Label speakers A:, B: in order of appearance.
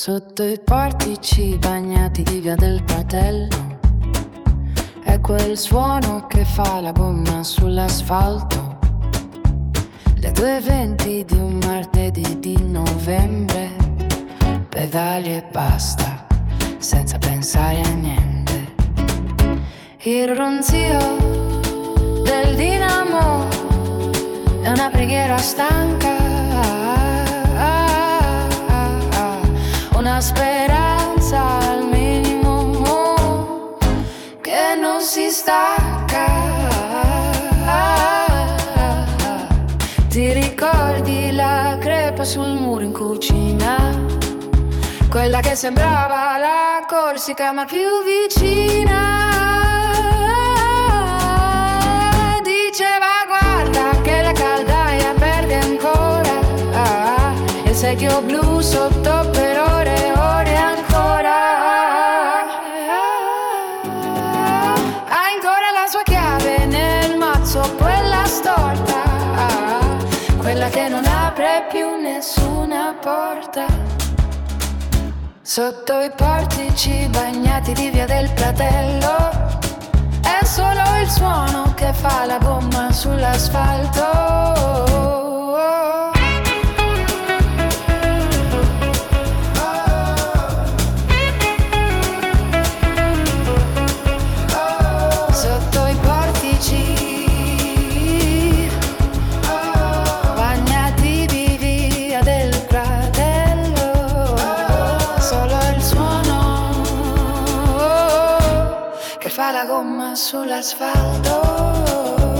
A: Sotto i portici bagnati di via del Pratello, è quel suono che fa la gomma sull'asfalto. Le 2:20 di un martedì di novembre, pedali e basta, senza pensare a niente. Il ronzio del dinamo è una preghiera stanca, una speranza al minimo che non si stacca. Ti ricordi la crepa sul muro in cucina? Quella che sembrava la Corsica ma più vicina. Diceva guarda che la caldaia perde ancora, il secchio blu sotto per ore e ore ancora. Ha ancora la sua chiave nel mazzo, quella storta, quella che non apre più nessuna porta. Sotto i portici bagnati di via del Pratello, è solo il suono che fa la gomma sull'asfalto. Sotto i portici bagnati di via del Pratello, solo il suono che fa la gomma sull'asfalto.